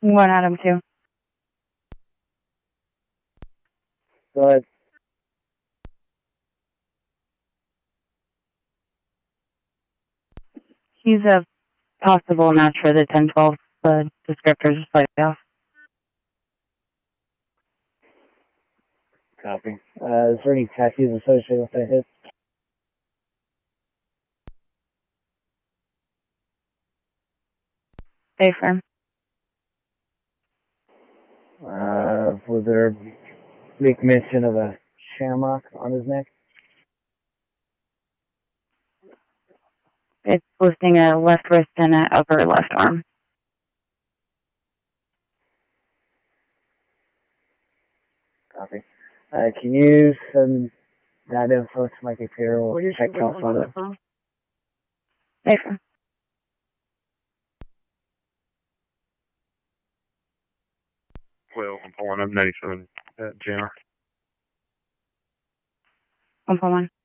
One Adam 2. Go ahead. He's a possible match for the 10-12. The descriptors are slightly off. Copy. Is there any tattoos associated with that hit? Stay firm. Was there make mention of a shamrock on his neck? It's listing a left wrist and an upper left arm. Copy. Can you send that info to my computer? We'll check out photos. Stay firm. Well, I'm pulling up 97 at JR. 141.